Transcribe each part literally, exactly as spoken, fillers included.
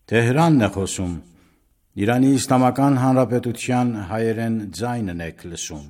Թեհրանն է խոսում, Իրանի Իսլամական Հանրապետության հայերեն ձայնն եք լսում։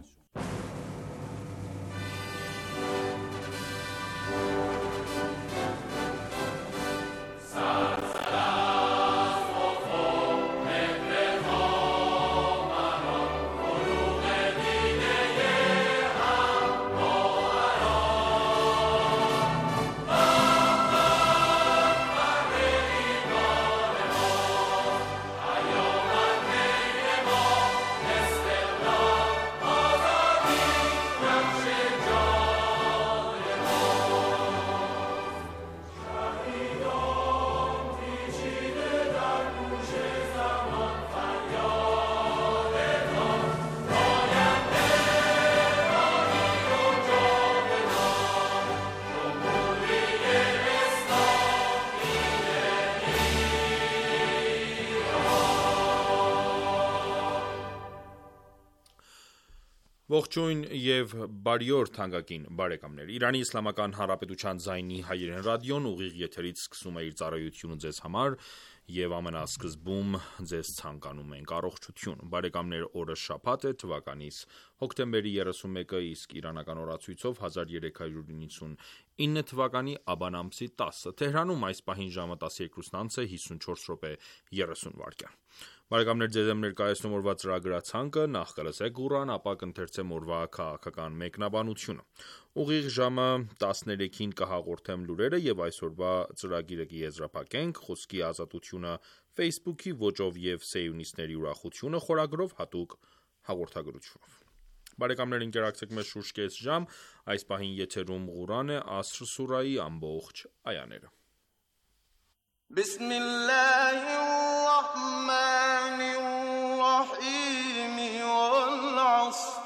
Ողջույն եւ բարի օր թանկագին բարեկամներ։ Իրանի Իսլամական Հանրապետության ձայնի հայերեն ռադիոն ուղիղ եթերից սկսում է իր ծառայությունը ձեզ համար եւ ամենասկզբում ձեզ ցանկանում ենք առողջություն։ Բարեկամներ, օրը շաբաթ է, թվականից հոկտեմբերի երեսունմեկը, իսկ իրանական օրացույցով հազար երեք հարյուր նվաթինինը թվականի աբան ամսի տասը։ Թեհրանում այս պահին ժամը տասներկուսն անց է հիսունչորս րոպե երեսուն վայրկյան։ Բարեկամներ, ձեզ եմ ներկայացնում օրվա ծրագրացանկը, նախ կլսեք Ղուրան, ապա կընթերցեմ օրվա քաղաքական մեկնաբանությունը։ Ուղիղ ժամը տասներեքին կհաղորդեմ լուրերը եւ այսօրվա ծրագիրը կեզրափակենք խոսքի ազատությունը Facebook-ի ոճով եւ սիոնիստների ուրախությունը խորագրով հատուկ հաղորդագրությունով։ Բարեկամներ, ընկերակցեք մեզ շուրջ կես ժամ, այս պահին եթերում Ղուրան է, Ասր սուրայի ամբողջ այաները։ بسم الله الرحمن الرحيم والعصر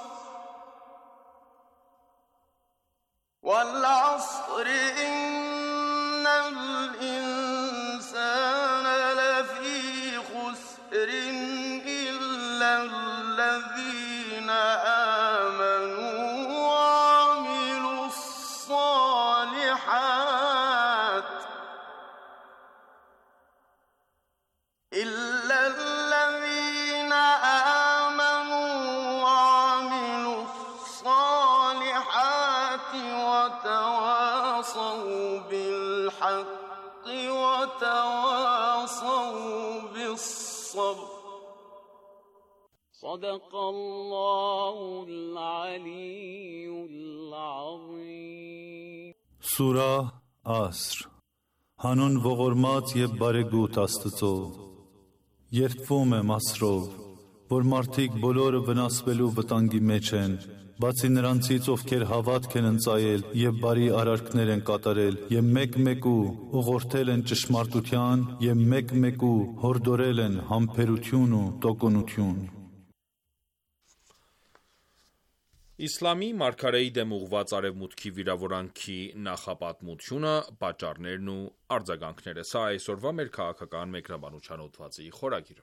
والعصر إن الإنسان لفي خسر إلا الذين آمنوا وعملوا الصالحات إلا الذين آمنوا وعملوا الصالحات وتواصوا بالحق وتواصوا بالصبر صدق الله العلي العظيم Սուրահ Ասր Հանուն ողորմած և բարեգութ Աստծո Երդվում եմ Ասրով, որ մարդիկ բոլորը վնասվելու վտանգի մեջ են, բացի նրանցից, ովքեր հավատք են ընծայել և բարի արարքներ են կատարել, և մեկ-մեկու ուղղորդել են ճշմարտության, և մեկ-մեկու հորդորել են համբերություն ու տոկունություն։ Իսլամի մարգարեի դեմ ուղղված արևմուտքի վիրավորանքի նախապատմությունը, պատճառներն ու արձագանքները։ Սա այսօրվա մեր քաղաքական մեկնաբանության հոդվածի խորագիրը։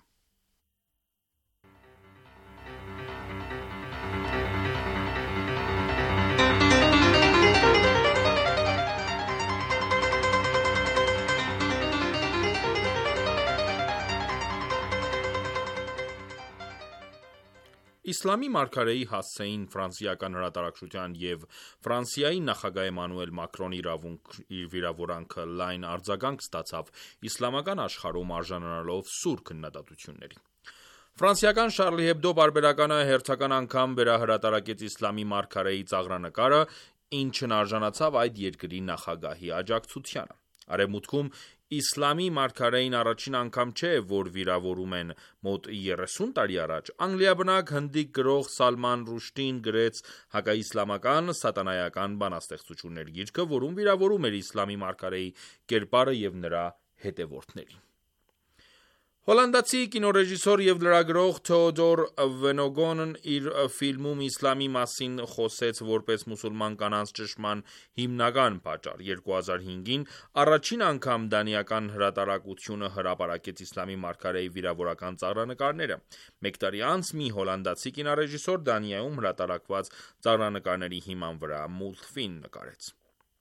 Իսլամի մարգարեի հասցեին ֆրանսիական հրատարակչության և Ֆրանսիայի նախագահ Էմանուել Մակրոնի վիրավորանքը լայն արձագանք ստացավ իսլամական աշխարհում արժանանալով սուր քննադատությունների։ Ֆրանսիական Շարլի Հեբդո պարբերականը հերթական անգամ վերահրատարակեց իսլամի մարգարեի ծաղրանկարը, ինչն արժանացավ այդ երկրի նախագահի աջակցությանը։ Արևմուտքում իսլամի մարգարեին առաջին անգամ չէ, որ վիրավորում են։ Մոտ երեսուն տարի առաջ անգլիաբնակ հնդիկ գրող Սալման Ռուշդին գրեց հակաիսլամական սատանայական բանաստեղծություններ գիրքը, որում վիրավորում էր իսլամի մարգարեի կերպարը և նրա հետևորդներին։ Հոլանդացի կինոռեժիսոր և լրագրող Թեոդոր Վենոգոնն իր ֆիլմում իսլամի մասին խոսեց որպես մուսուլման կանանց ճնշման հիմնական պատճառ։ երկու հազար հինգին առաջին անգամ դանիական հրատարակությունը հրապարակեց իսլամի մարգարեի վիրավորական ծաղրանկարները։ Մեկ տարի անց մի հոլանդացի կինոռեժիսոր Դանիայում հրատարակված ծաղրանկարների հիման վրա մուլտֆիլմ նկարեց։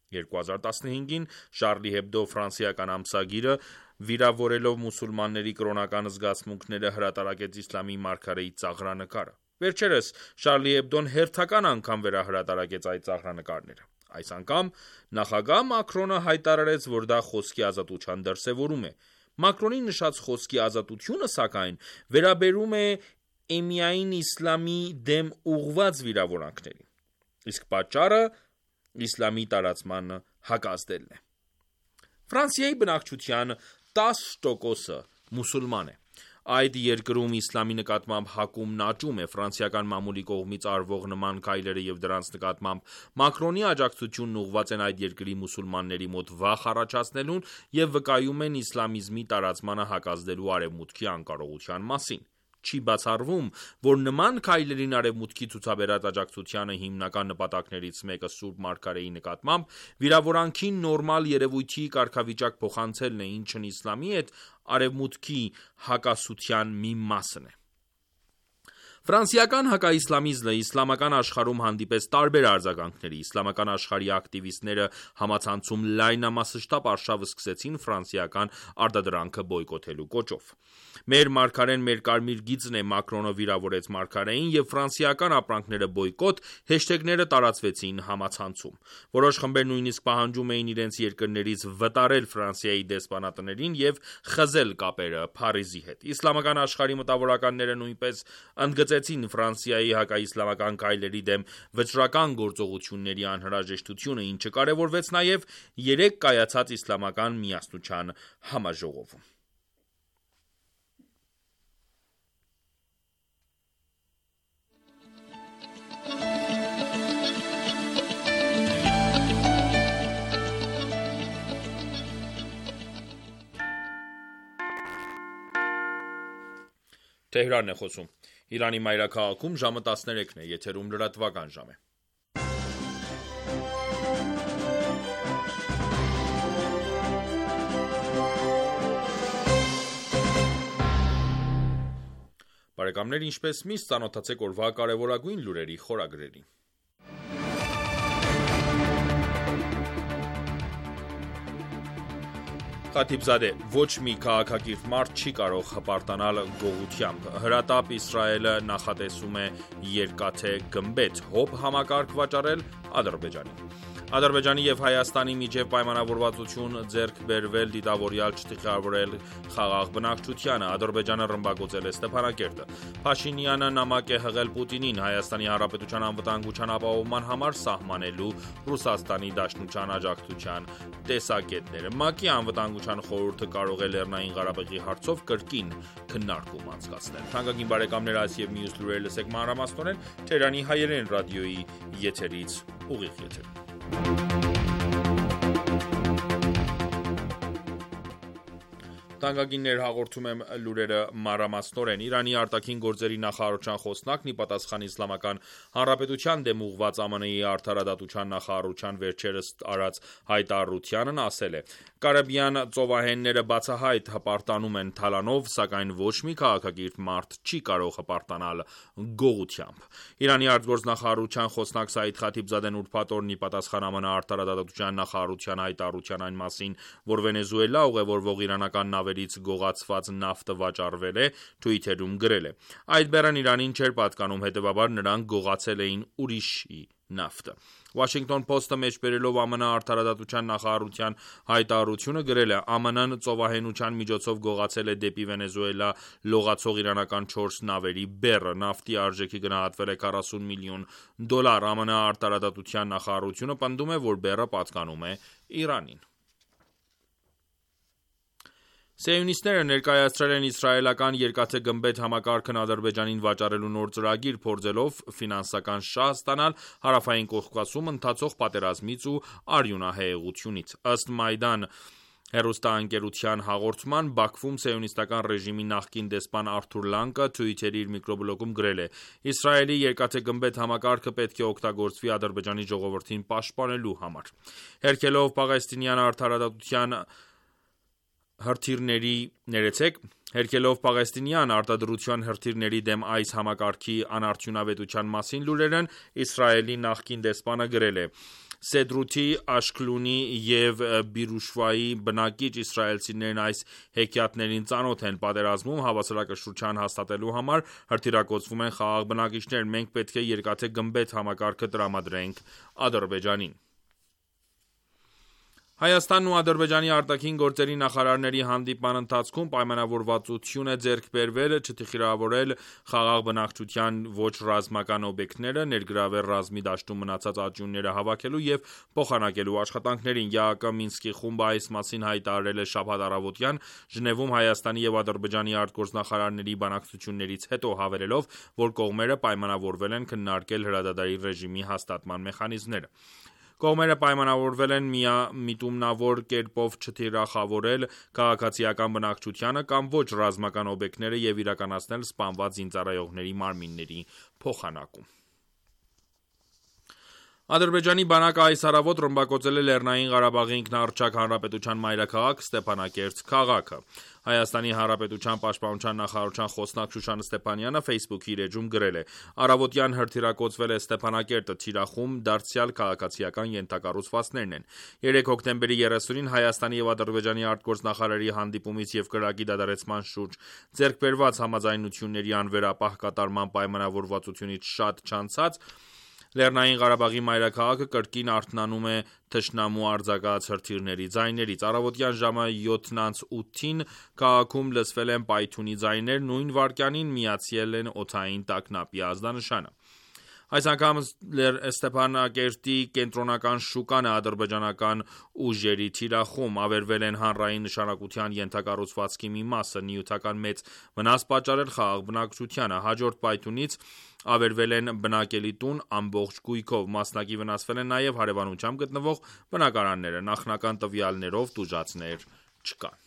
երկու հազար տասնհինգին Շարլի Hebdo ֆրանսիական ամսագիրը վիրավորելով մուսուլմանների կրոնական զգացմունքները հրատարակեց իսլամի մարգարեի ծաղրանկարը։ Վերջերս Շարլի Hebdo-ն հերթական անգամ վերահրատարակեց այդ ծաղրանկարները։ Այս անգամ նախագահ Մակրոնը հայտարարեց, որ դա խոսքի ազատության դրսևորում է։ Մակրոնի նշած խոսքի ազատությունը, սակայն, վերաբերում է էմիային իսլամի դեմ ուղղված վիրավորանքներին, իսկ պատճառը իսլամի տարածման հակազդելն է։ Ֆրանսիայի բնակչության տասը տոկոսը մուսուլման է։ Այդ երկրում իսլամի նկատմամբ հակումն աճում է։ Ֆրանսիական մամուլի կողմից արվող նման քայլերը եւ դրանց նկատմամբ Մակրոնի աջակցությունն ուղղված են այդ երկրի մուսուլմանների մոտ վախ առաջացնելուն եւ վկայում են իսլամիզմի տարածմանը հակազդելու արևմուտքի անկարողության մասին։ Չի բացառվում, որ նման քայլերին արևմուտքի ցուցաբերած աջակցությանը հիմնական նպատակներից մեկը Սուրբ Մարգարեի նկատմամբ վիրավորանքի նորմալ երևույթի կարգավիճակ փոխանցելն է, ինչն իսլամի հետ արևմուտքի հակասության մի մասն է։ Ֆրանսիական հակաիսլամիզմը իսլամական աշխարհում հանդիպեց տարբեր արձագանքների։ Իսլամական աշխարհի ակտիվիստները համացանցում լայնամասշտաբ արշավ սկսեցին ֆրանսիական արտադրանքը բոյկոտելու կոչով։ Մեր մարգարեն մեր կարմիր գիծն է, Մակրոնը վիրավորեց մարգարեին եւ ֆրանսիական ապրանքները բոյկոտ հեշթեգները տարածվեցին համացանցում։ Որոշ խմբեր նույնիսկ պահանջում էին իրենց երկրներից վտարել Ֆրանսիայի դեսպանատներին եւ խզել կապերը Փարիզի հետ։ Իսլամական աշխարհի մտավորականները նույնպես ընդգծեցին Ֆրանսիայի հակաիսլամական քայլերի դեմ վճռական գործողությունների անհրաժեշտությունը, ինչը կարևորվեց նաև երեք կայացած իսլամական միասնության համաժողովում։ Թեհրանն է խոսում։ Իրանի մայրաքաղաքում ժամը տասներեքն է, եթերում լրատվական ժամ է։ Բարեկամներ, ինչպես միշտ ծանոթացեք օրվա կարևորագույն լուրերի խորագրերին։ Խաթիբզադե, ոչ մի քաղաքակիրթ մարդ չի կարող հպարտանալ գողությամբ։ Հրատապ Իսրայելը նախատեսում է երկաթե գմբեթ հոբ համակարգ վաճառել Ադրբեջանին։ Ադրբեջանի եւ Հայաստանի միջև պայմանավորվածություն ձեռք բերվել դիտավորյալ չտիխավորել խաղաղ բնակչությանը։ Ադրբեջանը ռմբակոծել է Ստեփանակերտը։ Փաշինյանը նամակ է հղել Պուտինին Հայաստանի Հանրապետության անվտանգության ապահովման համար սահմանելու Ռուսաստանի Դաշնության աջակցության տեսակետները։ ՄԱԿ-ի անվտանգության խորհուրդը կարող է Լեռնային Ղարաբաղի հարցով կրկին քննարկում անցկացնել։ Թանկագին բարեկամներ, այս եւ մյուս լուրերը լսեք մանրամասնորեն Թերանի հայերեն ռադիոյի եթերից ուղիղ եթեր։ Տանկագիններ, հաղորդում եմ լուրերը մանրամասնորեն։ Իրանի արտաքին գործերի նախարարության խոսնակն ի պատասխան Իսլամական Հանրապետության դեմ ուղղված ԱՄՆ-ի արդարադատության նախարարության վերջերս արած հայտարարությանն ասել է. Կարիբյան ծովահենները բացահայտ հպարտանում են թալանով, սակայն ոչ մի քաղաքակիրթ մարդ չի կարող հպարտանալ գողությամբ։ Իրանի արտգործնախարարության խոսնակ Սաիդ Խաթիբզադեն ուրբաթ օրն ի պատասխան ԱՄՆ արդարադատության նախարարության հայտարարության այն մասին, որ Վենեսուելա ուղևորվող իրանական նավերից գողացված նավթը վաճառվել է, Twitter-ում գրել է. Այդ բեռն Իրանին չէր պատկանում, հետևաբար նրանք գողացել էին ուրիշի նավթը։ Washington Post-ը մեջբերելով ԱՄՆ արդարադատության նախարարության հայտարարությունը գրել է. ԱՄՆ-ն ծովահենության միջոցով գողացել է դեպի Վենեսուելա լողացող իրանական չորս նավերի բեռը։ Նավթի արժեքի գնահատվել է քառասուն միլիոն դոլար։ ԱՄՆ արդարադատության նախարարությունը պնդում է, որ բեռը պատկանում է Իրանին։ Սիոնիստները ներկայացրել են իսրայելական երկաթե գմբեթ համակարգն Ադրբեջանին վաճառելու նոր ծրագիր, փորձելով ֆինանսական շահ ստանալ հարավային Կովկասում ընթացող պատերազմից ու արյունահեղությունից։ Ըստ Մայդան հեռուստաընկերության հաղորդման, Բաքվում սիոնիստական ռեժիմի նախկին դեսպան Արթուր Լանկը Twitter-ի իր միկրոբլոգում գրել է. Իսրայելի երկաթե գմբեթ համակարգը պետք է օգտագործվի Ադրբեջանի ժողովրդին պաշտպանելու համար։ Հերքելով պաղեստինյան արդարադատության հրթիռների ներեցեք Հերքելով պաղեստինյան արտադրության հրթիռների դեմ այս համակարգի անարդյունավետության մասին լուրերն Իսրայելի նախկին դեսպանը գրել է. Սեդրութի, Աշկլունի և Բիրուշվայի բնակիչ իսրայելցիներն այս հեքիաթներին ծանոթ են: Պատերազմում հավասարակշռություն հաստատելու համար հրթիռակոծվում են խաղաղ բնակիչներ: Մենք պետք է երկաթե գմբեթ համակարգը տրամադրենք Ադրբեջանին: Հայաստանն ու Ադրբեջանի արտաքին գործերի նախարարների հանդիպման ընթացքում պայմանավորվածություն է ձեռք բերվել չթիրախավորել խաղաղ բնակչության ոչ ռազմական օբյեկտները, ներգրավել ռազմի դաշտում մնացած աճյունները հավաքելու և փոխանակելու աշխատանքներին: ԵԱԿ Մինսկի խումբը այս մասին հայտարարել է շաբաթ առավոտյան Ժնևում Հայաստանի և Ադրբեջանի արտգործնախարարների բանակցություններից հետո, հավելելով, որ կողմերը պայմանավորվել են քննարկել հրադադարի ռեժիմի հաստատման մեխանիզմները: Կողմերը պայմանավորվել են միտումնավոր կերպով չթիրախավորել քաղաքացիական բնակչությանը կամ ոչ ռազմական օբյեկտները և իրականացնել սպանված զինծառայողների մարմինների փոխանակում: Ադրբեջանի բանակը այս առավոտ ռմբակոծել է Լեռնային Ղարաբաղի ինքնաառաջակ հանրապետության մայրաքաղաք Ստեփանակերտ քաղաքը: Հայաստանի Հանրապետության պաշտպանության նախարարության խոսնակ Շուշան Ստեփանյանը Facebook-ի իր էջում գրել է. «Առավոտյան հրթիռակոծվել է Ստեփանակերտը, թիրախում դարձյալ քաղաքացիական ենթակառուցվածքներն են»: երեք հոկտեմբերի երեսունին Հայաստանի և Ադրբեջանի արտգործնախարարների հանդիպումից և կրակի դադարեցման շուրջ ձեռք բերված համաձայնությունների անվերապահ կատարման պայմանավորվածությունից շատ չանցած, Լեռնային Ղարաբաղի մայրաքաղաքը կրկին արթնանում է թշնամու արձակած հրթիռների ձայներից: Առավոտյան ժամը յոթն անց ութին քաղաքում լսվել են պայթյունի ձայներ, նույն վայրկյանին միացել են օդային տագնապի ազդանշանը: Այս անգամ Ստեփանակերտի կենտրոնական շուկան է ադրբեջանական ուժերի թիրախում: Ավերվել են հանրային նշանակության ենթակառուցվածքի մի մասը, նյութական մեծ վնաս պատճառել խաղաղ բնակչությանը: Հաջորդ պայթյունից ավերվել են բնակելի տուն ամբողջ կույքով: Մասնակի վնասվել են նաև հարևանությամբ գտնվող բնակարանները: Նախնական տվյալներով տուժածներ չկան: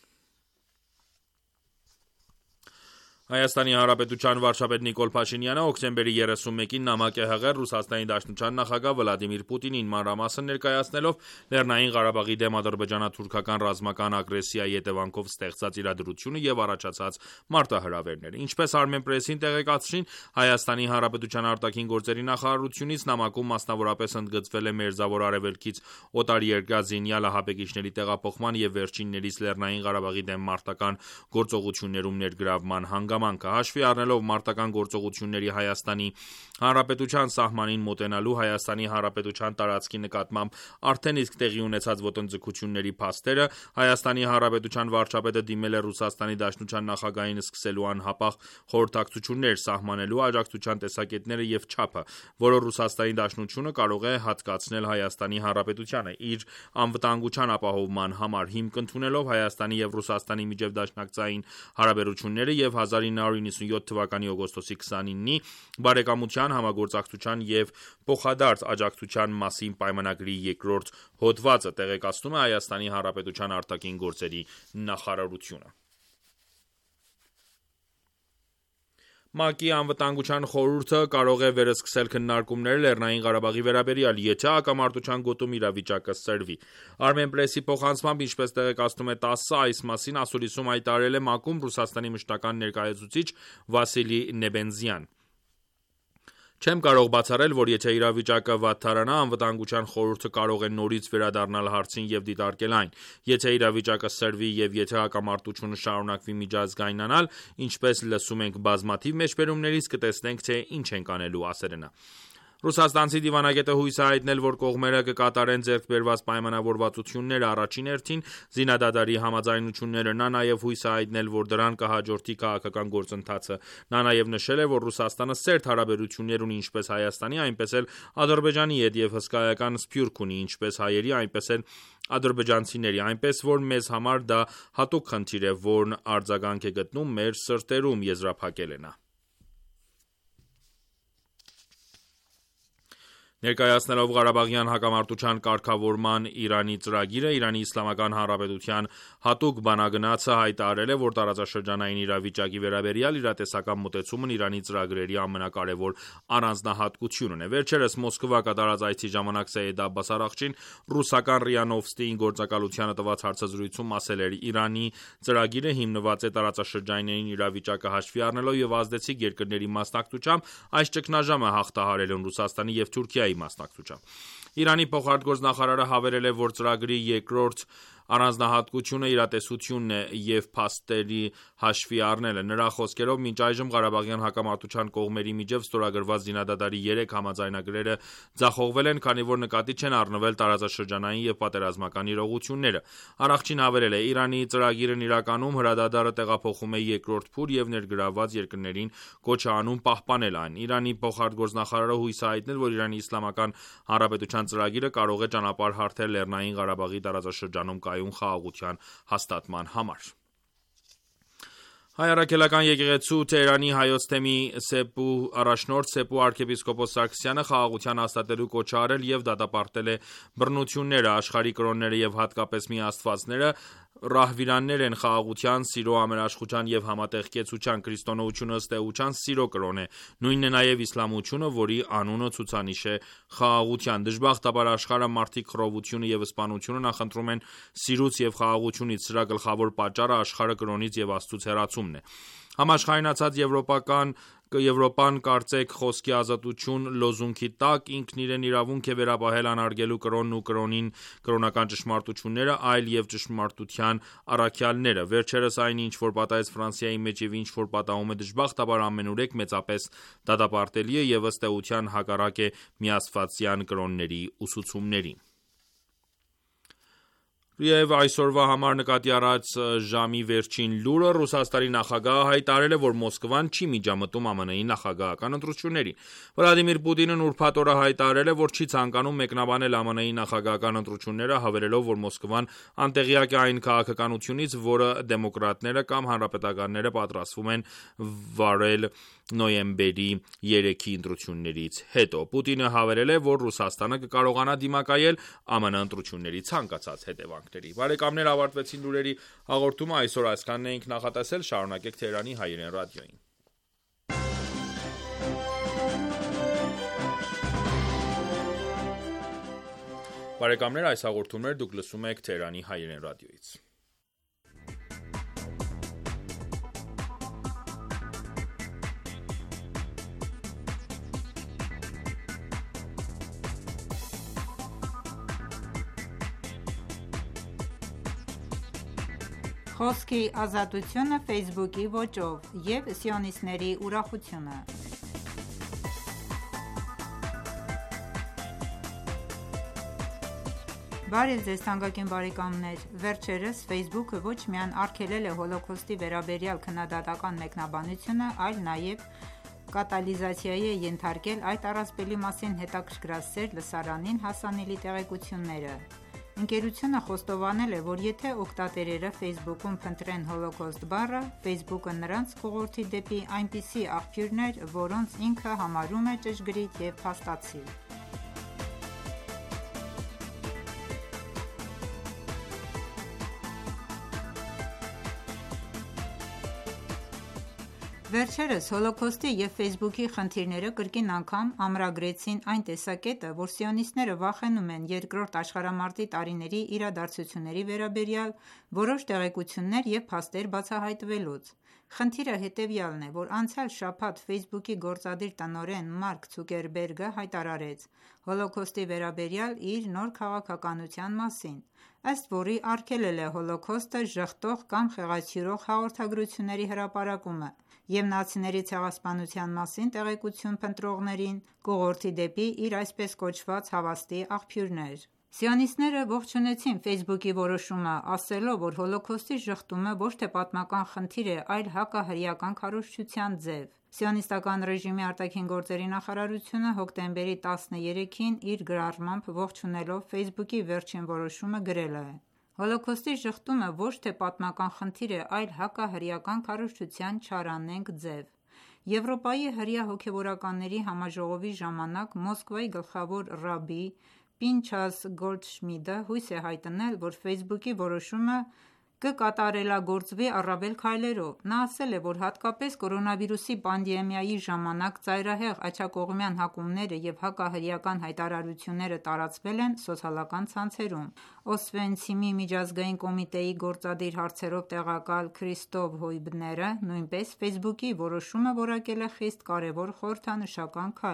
Հայաստանի Հանրապետության վարչապետ Նիկոլ Փաշինյանը հոկտեմբերի երեսունմեկին նամակ է հղել Ռուսաստանի Դաշնության նախագահ Վլադիմիր Պուտինին, մանրամասն ներկայացնելով Լեռնային Ղարաբաղի դեմ ադրբեջանա-թուրքական ռազմական ագրեսիայի հետևանքով ստեղծած իրադրությունը և առաջացած մարտահրավերները: Ինչպես Armenpress-ին տեղեկացրին Հայաստանի Հանրապետության արտաքին գործերի նախարարությունից, նամակում մասնավորապես ընդգծվել է Մերձավոր Արևելքից օտարերկրյա զինյալ ահաբեկիչների տեղափոխման և վերջիններիս Լեռնային Ղարաբաղի դեմ մարտական գործողություններում ներգրավման հանգամանքը: Հաշվի առնելով մարտական գործողությունների Հայաստանի Հանրապետության սահմանին մոտենալու, Հայաստանի Հանրապետության տարածքի նկատմամբ արդեն իսկ տեղի ունեցած ոտնձգությունների փաստերը, Հայաստանի Հանրապետության վարչապետը դիմել է Ռուսաստանի Դաշնության նախագահին սկսելու անհապաղ խորհրդակցություններ, սահմանելու աջակցության տեսակետները և չափը, որը Ռուսաստանի Դաշնությունը կարող է հատկացնել Հայաստանի Հանրապետությանը, իր անվտանգության ապահովման համար, հիմք ընդունելով Հայաստանի և Ռուսաստանի միջև դաշնակցային հարաբերությունները և հազար ինը հարյուր նվաթ թվականի օգոստոսի քսանինի Բարեկամության, համագործակցության և փոխադարձ աջակցության մասին պայմանագրի երկրորդ հոդվածը, տեղեկացնում է Հայաստանի Հանրապետության արտաքին գործերի նախարարությունը: ՄԱԿ-ի Անվտանգության խորհուրդը կարող է վերսկսել քննարկումներ Լեռնային Ղարաբաղի վերաբերյալ, եթե հակամարտության գոտում իրավիճակը սրվի: Armenpress-ի փոխանցմամբ, ինչպես տեղեկացնում է ՏԱՍՍ-ը, այս մասին ասուլիսում հայտարարել է ՄԱԿ-ում Ռուսաստանի մշտական ներկայացուցիչ Վասիլի Նեբենզյան: «Չեմ կարող բացառել, որ եթե իրավիճակը վատթարանա, Անվտանգության խորհուրդը կարող է նորից վերադառնալ հարցին և դիտարկել այն: Եթե իրավիճակը սրվի և եթե հակամարտությունը շարունակվի միջազգայնանալ, ինչպես լսում ենք բազմաթիվ մեջբերումներից, կտեսնենք, թե ինչ ենք անելու»,- ասել է նա: Ռուսաստանցի դիվանագետը հույս է հայտնել, որ կողմերը կկատարեն ձեռք բերված պայմանավորվածությունները, առաջին հերթին զինադադարի համաձայնությունները: Նա նաև հույս է հայտնել, որ դրան կհաջորդի քաղաքական գործընթացը: Նա նաև նշել է, որ Ռուսաստանը սերտ հարաբերություններ ունի ինչպես Հայաստանի, այնպես էլ Ադրբեջանի հետ և հսկայական սփյուռք ունի ինչպես հայերի, այնպես էլ ադրբեջանցիների, այնպես որ մեզ համար դա հատուկ խնդիր է, որն արձագանք է գտնում մեր սրտերում, եզրափակել է նա: Ներկայացնելով Ղարաբաղյան հակամարտության կարգավորման Իրանի ծրագիրը, Իրանի Իսլամական Հանրապետության հատուկ բանագնացը հայտարարել է, որ տարածաշրջանային իրավիճակի վերաբերյալ իրատեսական մոտեցումն Իրանի ծրագրերի ամենակարևոր առանձնահատկությունն է: Վերջերս Մոսկվա կատարած այցի ժամանակ Սեյեդ Աբբաս Արաղչին ռուսական ՌԻԱ Նովոստիին գործակալությանը տված հարցազրույցում ասել էր. «Իրանի ծրագիրը հիմնված է տարածաշրջանային իրավիճակը հաշվի առնելով և ազդեցիկ երկրների մասնակցությամբ այս ճգնաժամը հաղթահարելուն, Ռուսաստանի և Թուրքիայի մասնակցությամբ»: Իրանի փոխարտգործնախարարը հավելել է, որ ծրագրի երկրորդ առանձնահատկությունը իրատեսությունն է և փաստերի հաշվի առնելը: Նրա խոսքերով, մինչ այժմ Ղարաբաղյան հակամարտության կողմերի միջև ստորագրված զինադադարի երեք համաձայնագրերը ձախողվել են, քանի որ նկատի չեն առնվել տարածաշրջանային և պատերազմական իրողությունները: Առաքչին հավելել է. «Իրանի ծրագիրն իրականում հրադադարը տեղափոխում է երկրորդ փուլ և ներգրավված երկրներին կոչ է անում պահպանել այն»: Իրանի փոխարտգործնախարարը հույս է հայտնել, որ Իրանի Իսլամական Հանրապետության ծրագիրը կարող է ճանապարհ հարթել Լեռնային Ղարաբաղի տարածաշրջանում կայուն խաղաղության հաստատման համար: Հայ առաքելական եկեղեցու Թեհրանի Հայոց թեմի սեպու առաջնորդ Սեպու arքեպիսկոպոս Սարգսյանը խաղաղություն հաստատելու կոչ է արել և դատապարտել է բռնությունները: Աշխարհի կրոնները և հատկապես միաստվածները ռահվիրաններ են խաղաղության, սիրո, համերաշխության և համատեղ կեցության: Քրիստոնեությունը ըստ էության սիրո կրոն է: Նույնն է նաև իսլամությունը, որի անունը ցուցանիշ է խաղաղության: Դժբախտաբար աշխարհը մարդիկ խռովությունը և սպանությունը նախընտրում են սիրուց և խաղաղությունից: Սրա գլխավոր պատճառը աշխարհը կրոնից և Աստծուց հեռացումն է: Համաշխարհայնացած Եվրոպան կարծեք խոսքի ազատություն լոզունգի տակ ինքն իրեն իրավունք է վերապահել անարգելու կրոնն ու կրոնին կրոնական ճշմարտությունները, այլ և ճշմարտության առաքյալները: Վերջերս այն ինչ որ պատահեց Ֆրանսիայի մեջ և ինչ որ պատահում է դժբախտաբար ամենուրեք մեծապես դատապարտելի է և ըստ էության հակառակ է միաստվածյան կրոնների ուսուցումներին: Եվ այսօրվա համար նկատի առած ժամի վերջին լուրը Ռուսաստանի նախագահը հայտարարել է, որ Մոսկվան չի միջամտում ԱՄՆ-ի նախագահական ընտրություններին: Վլադիմիր Պուտինն ուրբաթ օրը հայտարարել է, որ չի ցանկանում մեկնաբանել ԱՄՆ-ի նախագահական ընտրությունները, հավելելով, որ Մոսկվան անտեղյակ է այն քաղաքականությունից, որը դեմոկրատները կամ հանրապետականները պատրաստվում են վարել նոյեմբերի երեքի ընտրություններից հետո: Պուտինը հավելել է, որ Ռուսաստանը կկարողանա դիմակայել ԱՄՆ ընտրությունների ցանկացած հետևանքների: Բարեկամներ ավարտվեցին լուրերի հաղորդումը, այսօր այսքանն էինք նախատեսել: Շարունակեք Թեհրանի հայրեն ռադիոյին: Խոսքի ազատությունը ֆեյսբուքի ոճով և սիոնիստների ուրախությունը: Բարև Ձեզ թանկագին բարեկամներ: Վերջերս Facebook-ը ոչ միայն արգելել է Հոլոքոստի վերաբերյալ քննադատական մեկնաբանությունը, այլ նաև կատալիզացիայի է ենթարկել այդ առասպելի մասին հետաքրքրասեր լսարանին հասանելի տեղեկությունները: Ընկերությունը խոստովանել է, որ եթե օգտատերերը Facebook-ում փնտրեն Հոլոքոստ բառը, Facebook-ը նրանց կուղղորդի դեպի այնպիսի աղբյուրներ, որոնց ինքը համարում է ճշգրիտ և փաստացի: Վերջերս Հոլոքոստի և Facebook-ի խնդիրները կրկին անգամ ամրագրեցին այն տեսակետը, որ սիոնիստները վախենում են Երկրորդ աշխարհամարտի տարիների իրադարձությունների վերաբերյալ որոշ տեղեկություններ և փաստեր բացահայտվելուց: Խնդիրը հետևյալն է, որ անցյալ շաբաթ Facebook-ի գործադիր տնօրեն Մարկ Ցուկերբերգը հայտարարեց Հոլոքոստի վերաբերյալ իր նոր քաղաքականության մասին, ըստ որի արգելել է Հոլոքոստը ժխտող կամ խեղաթյուրող հաղորդագրությունների հրապարակումը և նացիների ցեղասպանության մասին տեղեկություն փնտրողներին կուղղորդի դեպի իր այսպես կոչված հավաստի աղբյուրներ: Սիոնիստները ողջունեցին Facebook-ի որոշումը, ասելով, որ Հոլոքոստի ժխտումը ոչ թե պատմական խնդիր է, այլ հակահրեական քարոզչության ձև: Սիոնիստական ռեժիմի արտաքին գործերի նախարարությունը հոկտեմբերի տասներեքին իր գրառմամբ ողջունելով Facebook-ի վերջին որոշումը գրել է. «Հոլոքոստի ժխտումը ոչ թե պատմական խնդիր է, այլ հակահրեական քարոզչության չարանենգ ձև»: Եվրոպայի հրեա հոգևորականների համաժողովի ժամանակ Մոսկվայի գլխավոր ռաբբի Պինչաս Գոլդշմիդտը հույս է հայտնել, որ Facebook-ի որոշումը կկատարելագործվի առավել քայլերով: Նա ասել է, որ հատկապես կորոնավիրուսի պանդեմիայի ժամանակ ծայրահեղ աջակողմյան հակումները և հակահրեական հայտարարությունները տարածվել են սոցիալական ցանցերում: Օսվենցիմի միջազգային կոմիտեի գործադիր հարցերով տեղակալ Քրիստոֆ Հոյբները նույնպես Facebook-ի որոշումը որակել է խիստ կարևոր խորհրդանշական քայլ: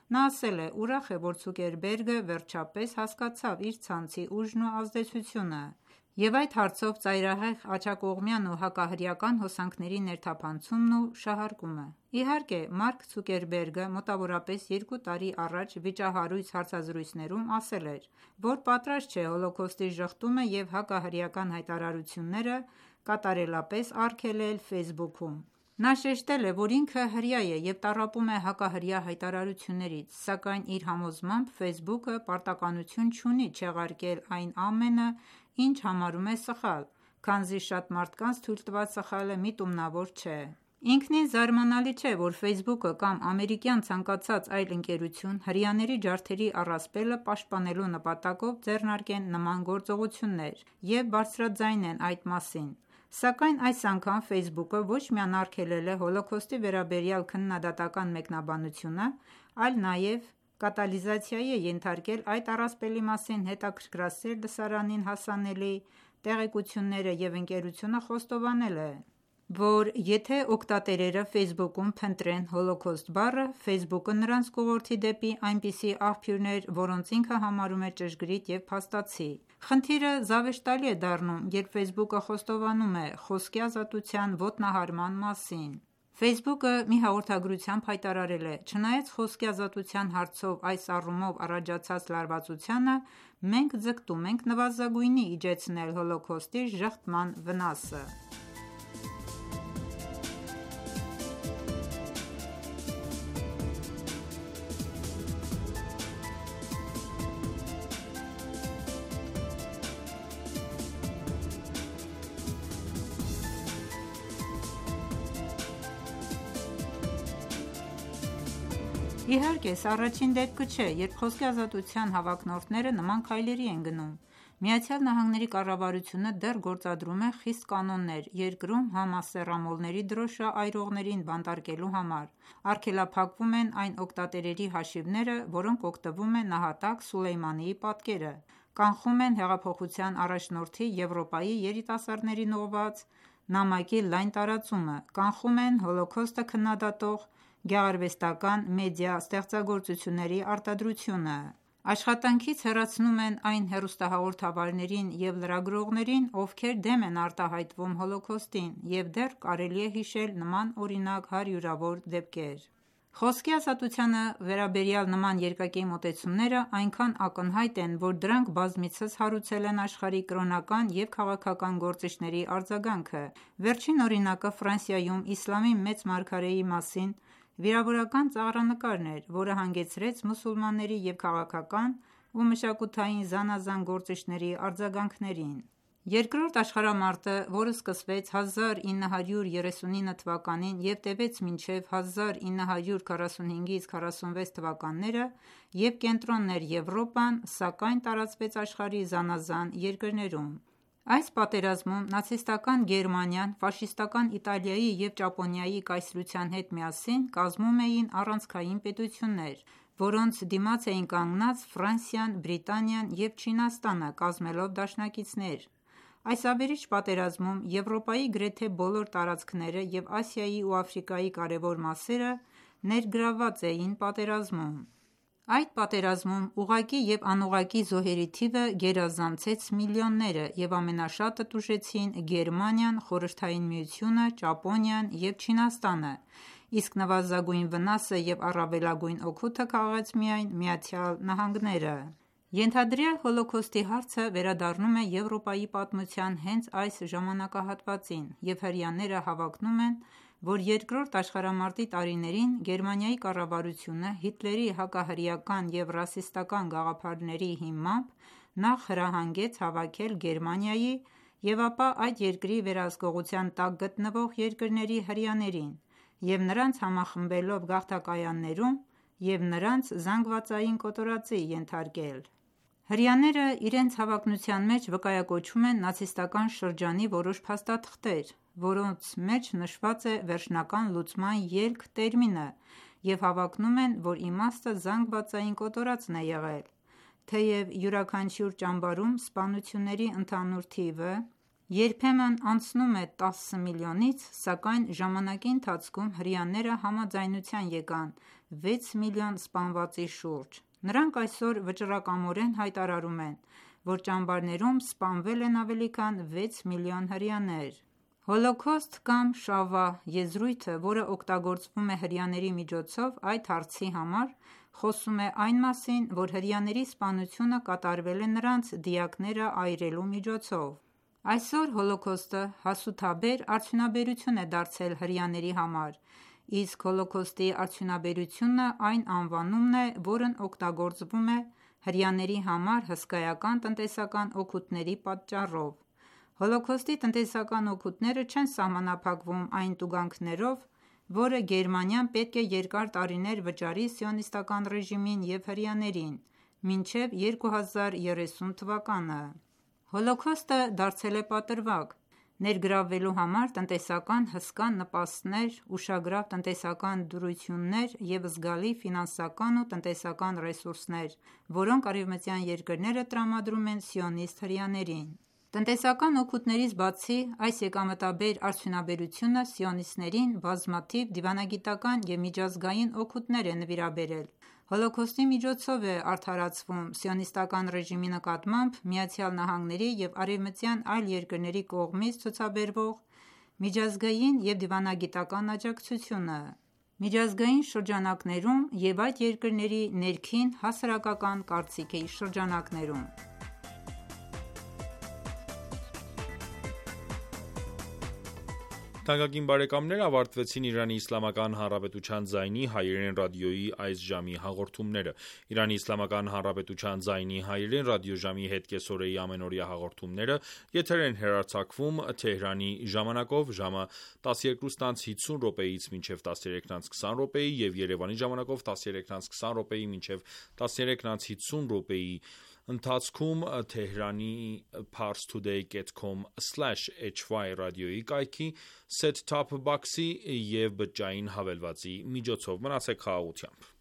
Նա ասել է. ուրախ է, որ Ցուկերբերգը վերջապես հասկացավ իր ցանցի ուժն ու ազդեցությունը և այդ հարցով ծայրահեղ աջակողմյան ու հակահրեական հոսանքների ներթափանցումն ու շահարկումը։ Իհարկե, Մարկ Ցուկերբերգը մոտավորապես երկու տարի առաջ վիճահարույց հարցազրույցներում ասել էր, որ պատրաստ չէ Հոլոքոստի ժխտումը և հակահրեական հայտարարությունները կատարելապես արգելել Facebook-ում։ Նա շեշտել է, որ ինքը հրեա է և տառապում է հակահրեա հայտարարություններից, սակայն իր համոզմամբ Facebook-ը պարտականություն չունի չեղարկել այն ամենը, ինչ համարում է սխալ, քանզի շատ մարդկանց թույլ տված սխալը միտումնավոր չէ։ Ինքնին զարմանալի չէ, որ Facebook-ը կամ ամերիկյան ցանկացած այլ ընկերություն հրեաների ջարդերի առասպելը պաշտպանելու նպատակով ձեռնարկեն նման գործողություններ և բարձրաձայնեն այդ մասին։ Սակայն այս անգամ Facebook-ը ոչ միայն արգելել է Հոլոքոստի վերաբերյալ քննադատական մեկնաբանությունը, այլ նաև կատալիզացիայի է ենթարկել այդ առասպելի մասին հետաքրքրասեր լսարանին հասանելի տեղեկությունները և ընկերությունը խոստովանել է, որ եթե օգտատերերը Facebook-ում փնտրեն Հոլոքոստ բառը, Facebook-ը նրանց կուղղորդի դեպի այնպիսի աղբյուրներ, որոնց ինքը համարում է ճշգրիտ և փաստացի։ Խնդիրը զավեշտալի է դառնում, երբ Facebook-ը խոստովանում է խոսքի ազատության ոտնահարման մասին։ Facebook-ը մի հաղորդագրությամբ հայտարարել է. «Չնայած խոսքի ազատության հարցով այս առումով առաջացած լարվածությանը, մենք ձգտում ենք նվազագույնի իջեցնել Հոլոքոստի ժխտման վնասը»։ Իհարկե, սա առաջին դեպքը չէ, երբ խոսքի ազատության հավակնորդները նման քայլերի են գնում։ ԱՄՆ կառավարությունը դեռ գործադրում է խիստ կանոններ երկրում համասեռամոլների դրոշը այրողներին բանտարկելու համար։ Արգելափակվում են այն օգտատերերի հաշիվները, որոնք օգտվում են նահատակ Սուլեյմանիի պատկերը, կանխում են հեղափոխության առաջնորդի Եվրոպայի երիտասարդներին ուղղված նամակի լայն տարածումը, կանխում են Հոլոքոստը քննադատող գեղարվեստական մեդիա ստեղծագործությունների արտադրությունը, աշխատանքից հեռացնում են այն հեռուստահաղորդավարներին և լրագրողներին, ովքեր դեմ են արտահայտվում Հոլոքոստին, և դեռ կարելի է հիշել նման օրինակ հարյուրավոր դեպքեր։ Խոսքի ազատությանը վերաբերյալ նման երկակի մոտեցումները այնքան ակնհայտ են, որ դրանք բազմիցս հարուցել են աշխարհի կրոնական և քաղաքական գործիչների արձագանքը։ Վերջին օրինակը Ֆրանսիայում իսլամի մեծ մարգարեի մասին վիրավորական ծաղրանկարն էր, որը հանգեցրեց մուսուլմանների և քաղաքական ու մշակութային զանազան գործիչների արձագանքներին։ Երկրորդ աշխարհամարտը, որը սկսվեց հազար ինը հարյուր երեսունինը թվականին և տևեց մինչև հազար ինը հարյուր քառասունհինգից քառասունվեց թվականները և կենտրոնն էր Եվրոպան, սակայն տարածվեց աշխարհի զանազան երկրներում։ Այս պատերազմում նացիստական Գերմանիան ֆաշիստական Իտալիայի և Ճապոնիայի կայսրության հետ միասին կազմում էին առանցքային պետություններ, որոնց դիմաց էին կանգնած Ֆրանսիան, Բրիտանիան և Չինաստանը՝ կազմելով դաշնակիցներ։ Այս ավերիչ պատերազմում Եվրոպայի գրեթե բոլոր տարածքները և Ասիայի ու Աֆրիկայի կարևոր մասերը ներգրավված էին պատերազմում։ Այդ պատերազմում ուղղակի և անուղղակի զոհերի թիվը գերազանցեց միլիոնները և ամենաշատը տուժեցին Գերմանիան, Խորհրդային Միությունը, Ճապոնիան և Չինաստանը, իսկ նվազագույն վնասը և առավելագույն օգուտը քաղեց միայն ԱՄՆ-ը։ Ենթադրյալ Հոլոքոստի հարցը վերադառնում է Եվրոպայի պատմության հենց այս ժամանակահատվածին, և հրեաները հավակնում են, որ Երկրորդ աշխարհամարտի տարիներին Գերմանիայի կառավարությունը Հիտլերի հակահրեական և ռասիստական գաղափարների հիմամբ նախ հրահանգեց հավաքել Գերմանիայի և ապա այդ երկրի վերահսկողության տակ գտնվող երկրների հրեաներին և նրանց համախմբելով գաղթակայաններում և նրանց զանգվածային կոտորածի ենթարկել։ Հրեաները իրենց հավակնության մեջ վկայակոչում են նացիստական շրջանի որոշ փաստաթղթեր, որոնց մեջ նշված է «վերջնական լուծման ելք» տերմինը և հավակնում են, որ իմաստը զանգվածային կոտորածն է եղել։ Թեև յուրաքանչյուր ճամբարում սպանությունների ընդհանուր թիվը Երբեմն անցնում է տասը միլիոնից, սակայն ժամանակի ընթացքում հրեաները համաձայնության եկան վեց միլիոն սպանվածի շուրջ։ Նրանք այսօր վճռակամորեն հայտարարում են, որ ճամբարներում սպանվել են ավելի քան վեց միլիոն հրեաներ։ Հոլոքոստ կամ Շավա եզրույթը, որը օգտագործվում է հրեաների միջոցով այդ հարցի համար, խոսում է այն մասին, որ հրեաների սպանությունը կատարվել է նրանց դիակները այրելու միջոցով։ Այսօր Հոլոքոստը հասութաբեր արդյունաբերություն է դարձել հրեաների համար, իսկ Հոլոքոստի արդյունաբերությունը այն անվանումն է, որն օգտագործվում է հրեաների համար հսկայական տնտեսական օգուտների պատճառով։ Հոլոքոստի տնտեսական օգուտները չեն սահմանափակվում այն տուգանքներով, որը Գերմանիան պետք է երկար տարիներ վճարի սիոնիստական ռեժիմին և հրեաներին, մինչև երկու հազար երեսուն թվականը։ Հոլոքոստը դարձել է պատրվակ՝ ներգրավվելու համար տնտեսական հսկա նպաստներ, ուշագրավ տնտեսական դրույթներ և զգալի ֆինանսական ու տնտեսական ռեսուրսներ, որոնք արևմտյան երկրները տրամադրում են սիոնիստ հրեաներին։ Տնտեսական օգուտներից բացի, այս եկամտաբեր արդյունաբերությունը սիոնիստներին բազմաթիվ դիվանագիտական և միջազգային օգուտներ է նվիրաբերել։ Հոլոքոստի միջոցով է արդարացվում սիոնիստական ռեժիմի նկատմամբ ԱՄՆ-ի և արևմտյան այլ երկրների կողմից ցուցաբերվող միջազգային և դիվանագիտական աջակցությունը միջազգային շրջանակներում և այդ երկրների ներքին հասարակական կարծիքի շրջանակներում։ Թանկագին բարեկամներ, ավարտվեցին Իրանի Իսլամական Հանրապետության ձայնի հայերեն ռադիոյի այս ժամի հաղորդումները։ Իրանի Իսլամական Հանրապետության ձայնի հայերեն ռադիոժամի հետ կեսօրեի ամենօրյա հաղորդումները եթեր են հեռարձակվում Թեհրանի ժամանակով ժամը տասներկուսն անց հիսուն րոպեից մինչև տասներեքն անց քսան րոպեի եւ Երևանի ժամանակով տասներեքն անց քսան րոպեի մինչև տասներեքն անց հիսուն րոպեի ընթացքում Թեհրանի parstoday dot com slash h y ռադիոյի կայքի set top box-ի եւ բջջային հավելվածի միջոցով։ Մնացեք խաղաղությամբ։